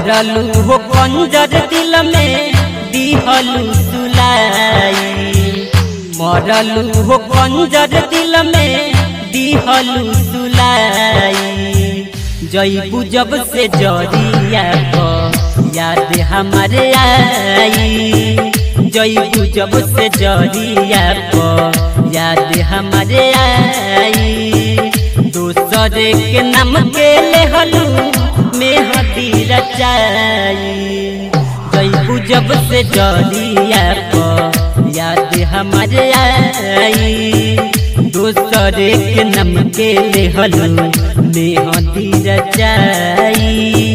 मरलू हो कंजर दिल में दिहलू सुलाई। मरलू हो कंजर दिल में दिहलू सुलाई। जईबू जब से जरिया याद हमारे आई। जईबू जब से जरिया याद हमारे आई। दूसरे के नाम के लेहलू मेहदी रचाई। जईबू जब से जरिया याद हमारे आई। दूसरे के नाम के लेहलू मेहदी रचाई।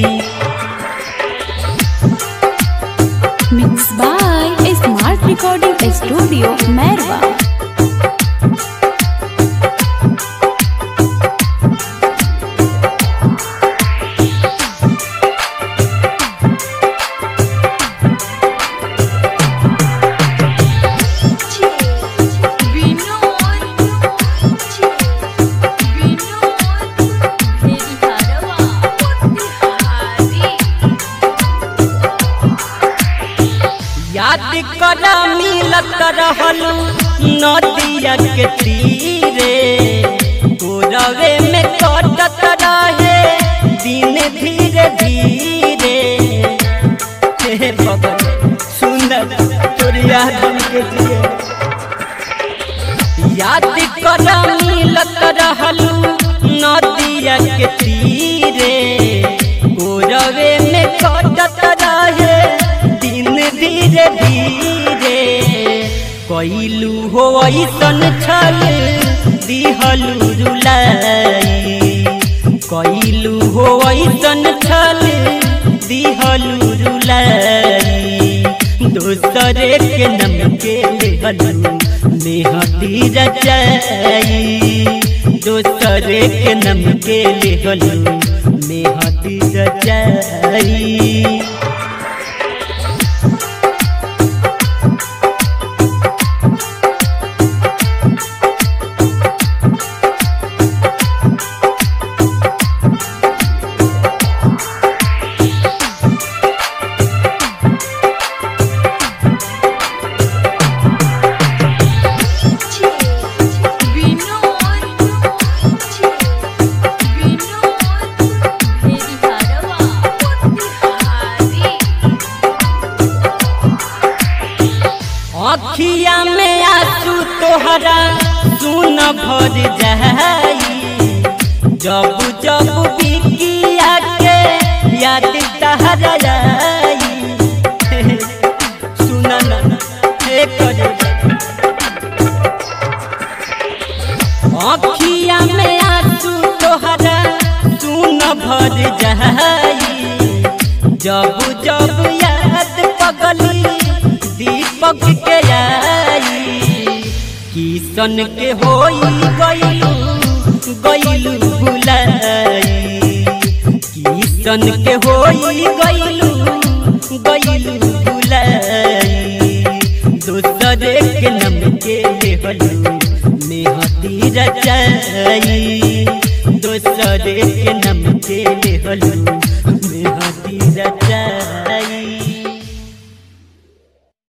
Mix by smart recording studio Mairwa. याद करा मिलत रहलू नदिया के तीरे। गोरवे में कटत रहे दिन धीरे धीरे। हे भगवान सुंदर तोरिया दिन के दिए। याद करा मिलत रहलू नदिया के तीरे। गोरवे में कटत रहे धीरे धीरे। कइलू हो ऐसन छल दिहलू रुलाई। कइलू हो ऐसन छल दिहलू रुलाई। दूसरे के नाम के लेहलू मेहदी रचाई। दूसरे के नाम के लेहलू मेहदी रचाई। अखिया में आंसू तोहरा सुन भर जाई। जब जब बिकिया के याद तहरा आई। सुना ना हे करे अखिया में आंसू तोहरा सुन भर जाई। जब जब याद पगली दीपक के आई। किसन के होई गइलू गइलू भुलाई। किसन के होई गइलू गइलू भुलाई। दूसरे के नाम के लेहलू मेहदी रचाई। दूसरे के नाम के लेहलू मेहदी रचाई।